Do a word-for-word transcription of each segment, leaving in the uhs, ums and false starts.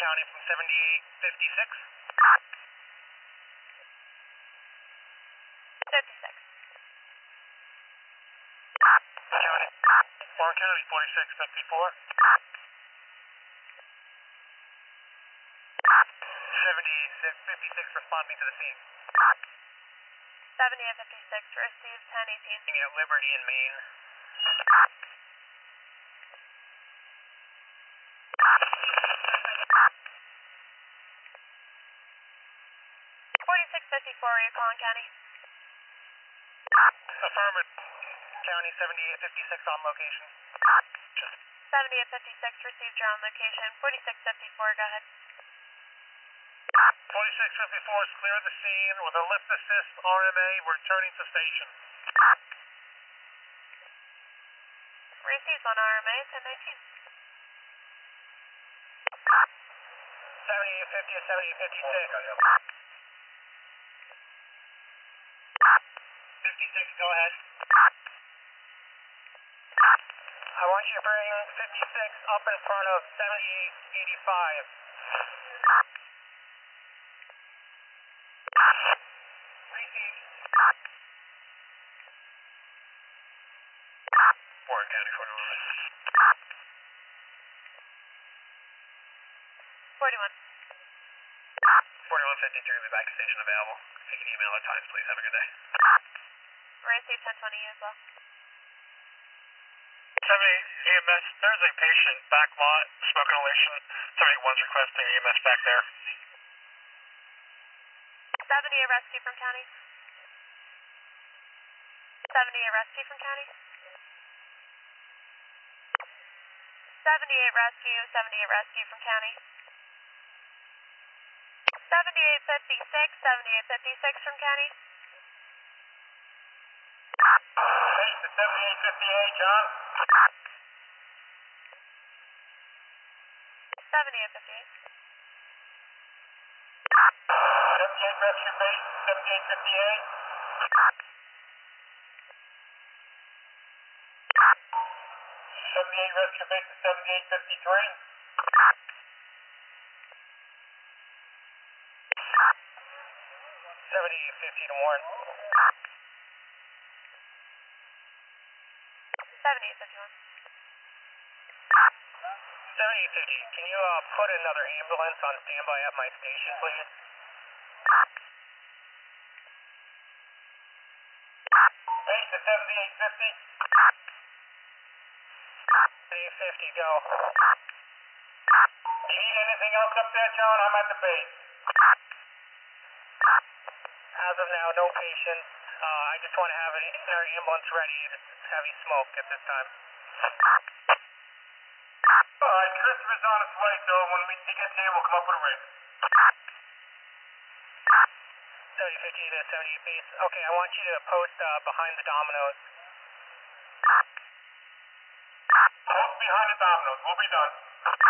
County from seventy-eight fifty-six. fifty-six. County. Warren County forty-six fifty-four. seventy-six fifty-six responding to the scene. seventy-eight fifty-six, received ten eighteen. At Liberty in Maine. forty-six fifty-four, are you calling County? Affirmative. County seventy-eight fifty-six on location. seventy-eight fifty-six, received your on location. forty-six fifty-four, go ahead. forty-six fifty-four is clear of the scene with a lift assist R M A returning to station. Received on R M A, ten nineteen. seventy-eight fifty to seventy-eight fifty-six. fifty-six, go ahead. I want you to bring fifty-six up in front of seventy-eight eighty-five. Received. Warren County, forty-one. forty-one. forty-one fifty-three will be back to station available. If you can email at times, please. Have a good day. Received ten twenty as well. seventy E M S, there's a patient back lot, smoke inhalation. seventy-one's requesting E M S back there. seventy-eight rescue from County. seventy-eight rescue from County. seventy-eight rescue, seventy-eight rescue from County. seventy-eight fifty-six, seventy-eight fifty-six from County. Station to seventy-eight fifty-eight, John. seventy-eight fifty-eight. seventy-eight rescue base, seventy-eight fifty-eight. seventy-eight rescue base to seventy-eight fifty-three. seventy-eight fifty to Warren. seventy-eight fifty-one. seventy-eight fifty, can you uh, put another ambulance on standby at my station, please? Base to seventy-eight fifty. seventy-eight fifty, go. Do you need anything else up there, John? I'm at the base. As of now, no patient. Uh, I just want to have an, our ambulance ready. It's heavy smoke at this time. Alright, Christopher's on its way, so when we he gets here, we'll come up with a rig. seventy fifty to seventy-eight base. Okay, I want you to post uh, behind the Domino's. Post behind the Domino's. We'll be done.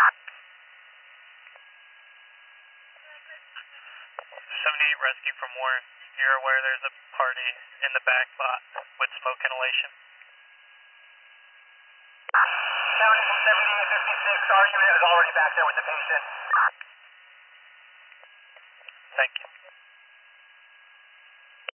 seventy-eight rescue from Warren. You're aware there's a party in the back lot with smoke inhalation? County from seventy-eight fifty-six, our unit is already back there with the patient. Thank you.